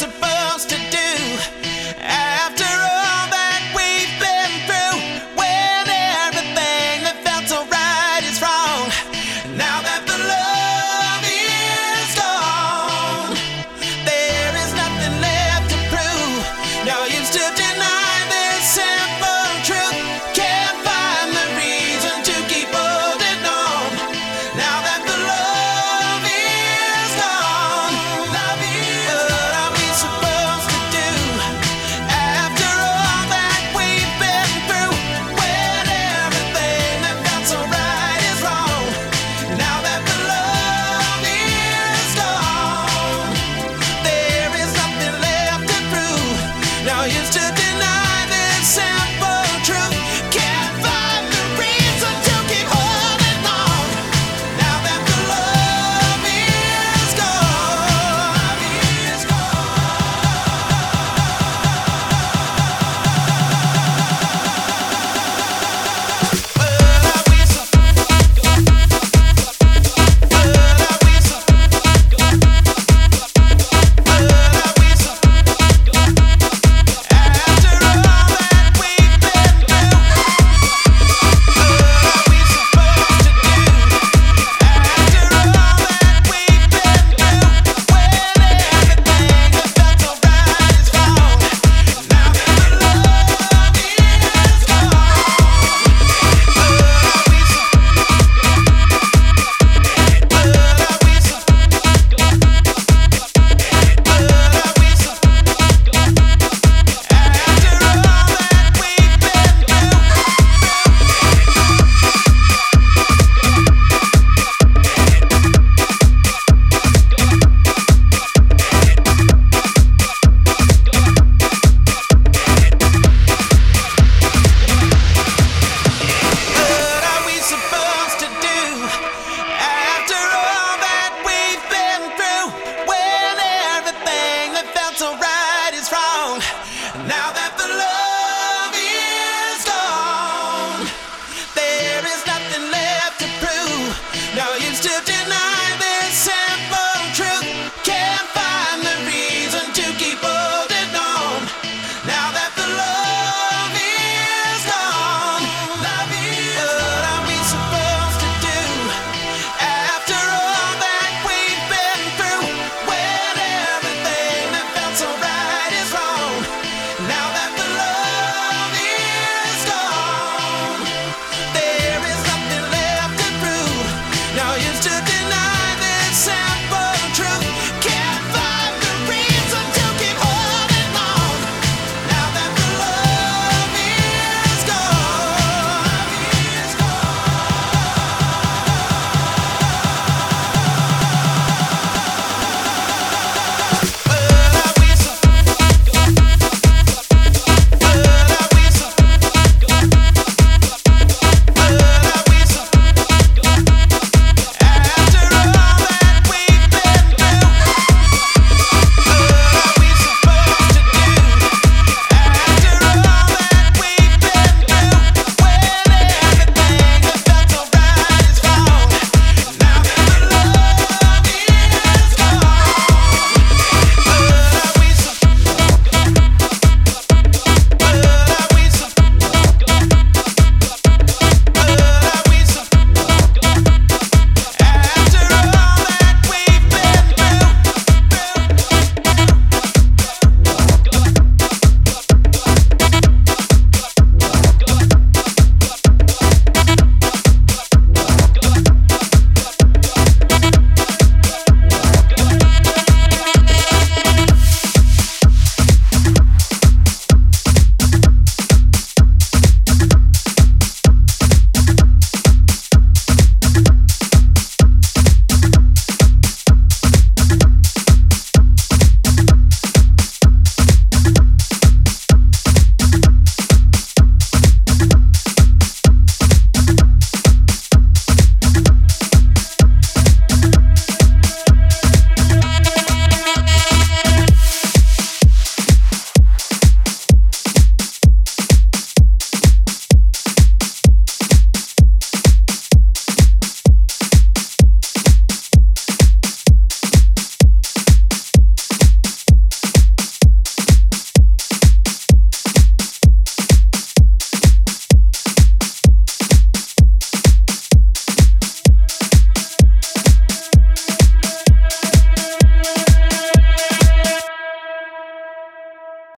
supposed to do after all that we've been through? When everything that felt so right is wrong. Now that the love is gone, there is nothing left to prove. No use to deny this simple truth. Can't find the reason to keep holding on. Now that the love is gone, what are we supposed to do after all that we've been through? When everything that felt so right is wrong. Now that the love is gone, there is nothing left to prove. No use to deny this simple truth. Can't find the reason to keep holding on. Now that the love is gone, is now that the love is gone, there is nothing left to prove. No use to deny.